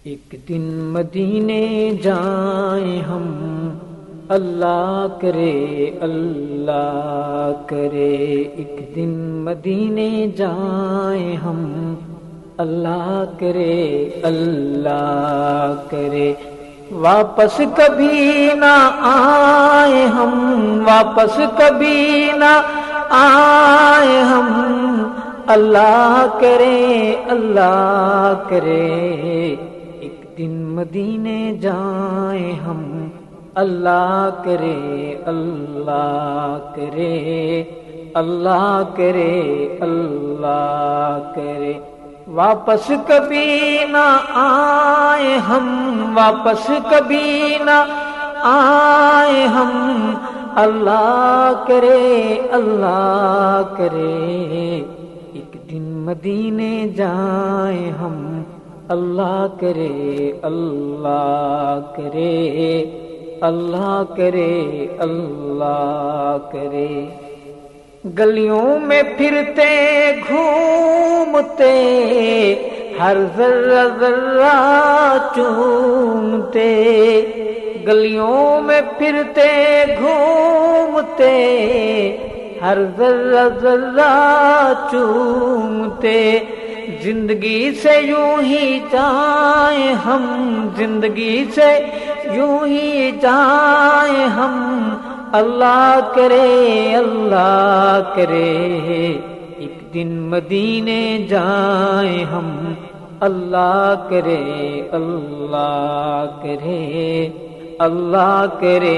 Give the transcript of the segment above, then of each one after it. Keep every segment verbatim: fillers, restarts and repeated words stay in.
ایک دن مدینے جائیں ہم، اللہ کرے اللہ کرے، ایک دن مدینے جائیں ہم، اللہ کرے اللہ کرے، واپس کبھی نہ آئے ہم، واپس کبھی نہ آئے ہم، اللہ کرے اللہ کرے، ایک دن مدینے جائیں ہم، اللہ کرے اللہ کرے، اللہ کرے اللہ کرے، واپس کبھی نہ آئے ہم، واپس کبھی نہ آئے ہم، اللہ کرے اللہ کرے، ایک دن مدینے جائیں ہم، اللہ کرے اللہ کرے، اللہ کرے اللہ کرے، گلیوں میں پھرتے گھومتے، ہر ذرہ ذرہ چومتے، گلیوں میں پھرتے گھومتے، ہر ذرہ ذرہ چومتے، زندگی سے یوں ہی جائیں ہم، زندگی سے یوں ہی جائیں ہم، اللہ کرے اللہ کرے، ایک دن مدینے جائیں ہم، اللہ کرے اللہ کرے، اللہ کرے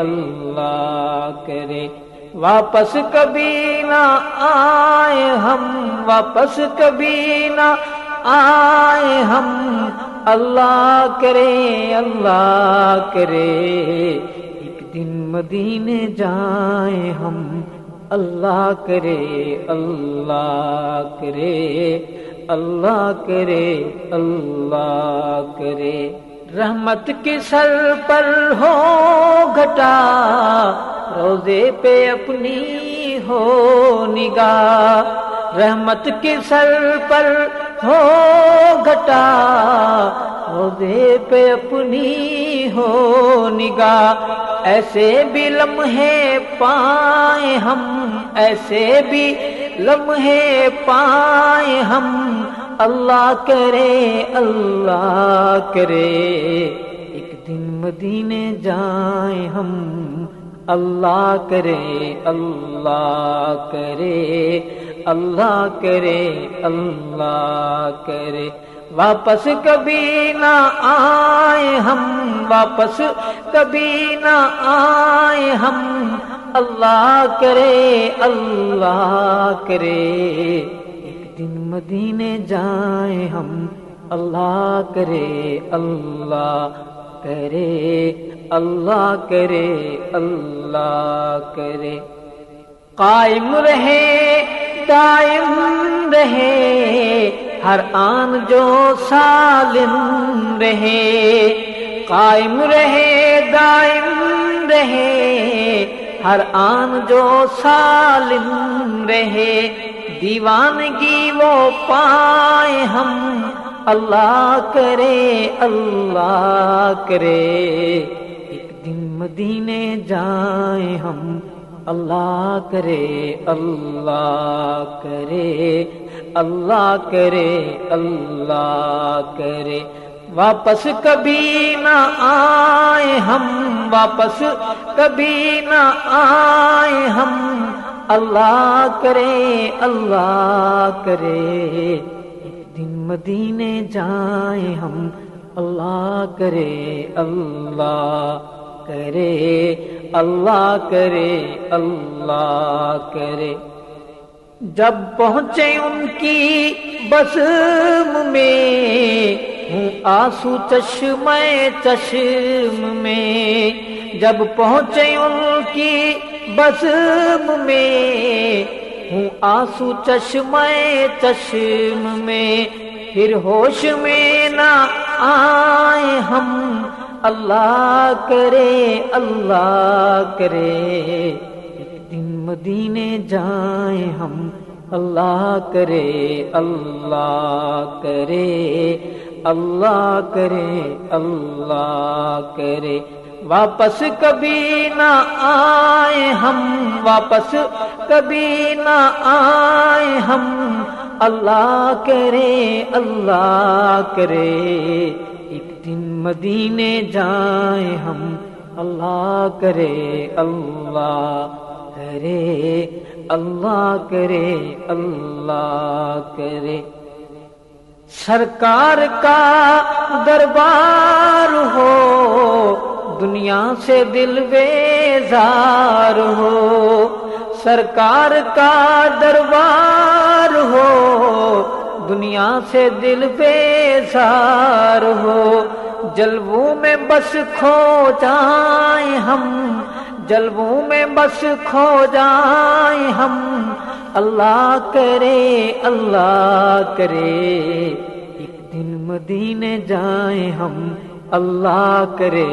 اللہ کرے، واپس کبھی نہ آئے ہم، واپس کبھی نہ آئے ہم، اللہ کرے اللہ کرے، ایک دن مدینے جائیں ہم، اللہ کرے اللہ کرے، اللہ کرے اللہ کرے، رحمت کی سر پر ہو گھٹا، روزے پہ اپنی ہو نگاہ، رحمت کی سر پر ہو گھٹا، روزے پہ اپنی ہو نگاہ، ایسے بھی لمحے پائیں ہم، ایسے بھی لمحے پائیں ہم، اللہ کرے اللہ کرے، ایک دن مدینے جائیں ہم، اللہ کرے اللہ کرے، اللہ کرے اللہ کرے، واپس کبھی نہ آئے ہم، واپس کبھی نہ آئے ہم، اللہ کرے اللہ کرے، ایک دن مدینے جائیں ہم، اللہ کرے اللہ کرے، اللہ کرے اللہ کرے، قائم رہے دائم رہے، ہر آن جو سالم رہے، قائم رہے دائم رہے، ہر آن جو سالم رہے، دیوانگی وہ پائیں ہم، اللہ کرے اللہ کرے، ایک دن مدینے جائیں ہم، اللہ کرے اللہ کرے، اللہ کرے اللہ کرے، واپس کبھی نہ آئے ہم، واپس کبھی نہ آئے ہم، اللہ کرے اللہ کرے، ایک دن مدینے جائیں ہم، اللہ کرے اللہ کرے، اللہ کرے اللہ کرے، جب پہنچے ان کی بزم میں، ہوں آنسو چشمہ چشم میں، جب پہنچے ان کی بزم میں، ہوں آنسو چشمہ چشم میں، پھر ہوش میں نہ آئے ہم، اللہ کرے اللہ کرے، ایک دن مدینے جائیں ہم، اللہ کرے اللہ کرے اللہ کرے اللہ کرے، واپس کبھی نہ آئے ہم، واپس کبھی نہ آئے ہم، اللہ کرے اللہ کرے، ایک دن مدینے جائیں ہم، اللہ کرے اللہ کرے اللہ کرے اللہ کرے۔ سرکار کا دربار ہو، دنیا سے دل بیزار ہو، سرکار کا دربار ہو، دنیا سے دل بیزار ہو، جلووں میں بس کھو جائیں ہم، جلووں میں بس کھو جائیں ہم، اللہ کرے اللہ کرے، ایک دن مدینے جائیں ہم، اللہ کرے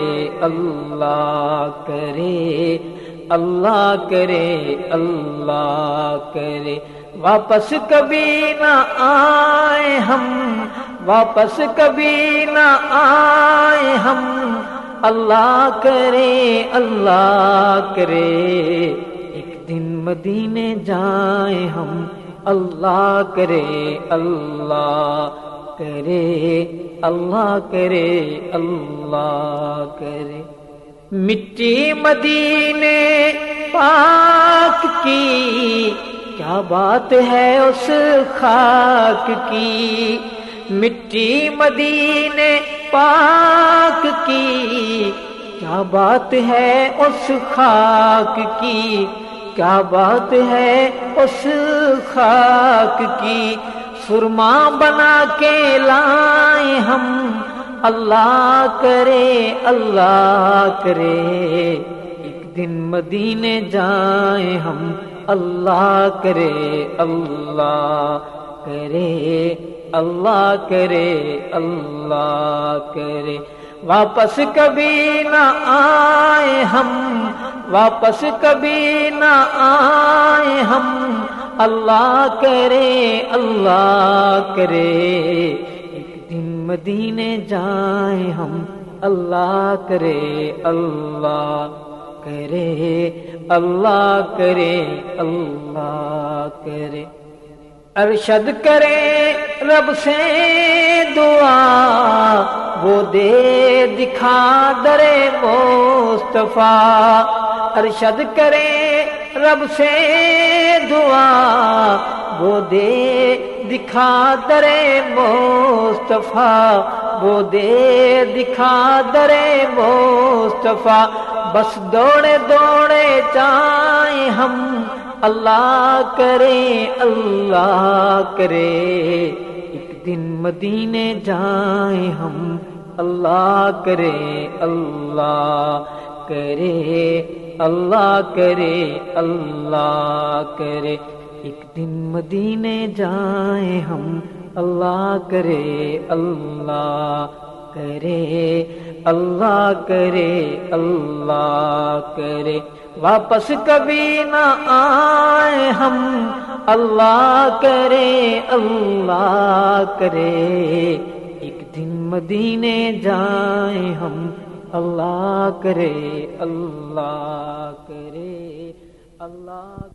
اللہ کرے اللہ کرے اللہ کرے، واپس کبھی نہ آئے ہم، واپس کبھی نہ آئے ہم، اللہ کرے اللہ کرے، ایک دن مدینے جائیں ہم، اللہ کرے اللہ کرے اللہ کرے اللہ کرے۔ مٹی مدینے پاک کی، کیا بات ہے اس خاک کی، مٹی مدینے پاک کی، کیا بات ہے اس خاک کی، کیا بات ہے اس خاک کی، سرما بنا کے لائیں ہم، اللہ کرے اللہ کرے، ایک دن مدینے جائیں ہم، اللہ کرے اللہ کرے اللہ کرے اللہ کرے، واپس کبھی نہ آئے ہم، واپس کبھی نہ آئے ہم، اللہ کرے اللہ کرے، ایک دن مدینے جائیں ہم، اللہ کرے اللہ کرے اللہ کرے اللہ کرے۔ ارشد کرے رب سے دعا، وہ دے دکھا در مصطفیٰ، ارشد کرے رب سے دعا، وہ دے دکھا در مصطفیٰ، وہ دے دکھا در مصطفیٰ، بس دوڑے دوڑے جائیں ہم، اللہ کرے اللہ کرے، ایک دن مدینے جائیں ہم، اللہ کرے اللہ کرے اللہ کرے اللہ کرے، ایک دن مدینے جائیں ہم، اللہ کرے اللہ کرے اللہ کرے اللہ کرے، واپس کبھی نہ آئے ہم، اللہ کرے اللہ کرے، ایک دن مدینے جائیں ہم، اللہ کرے اللہ کرے اللہ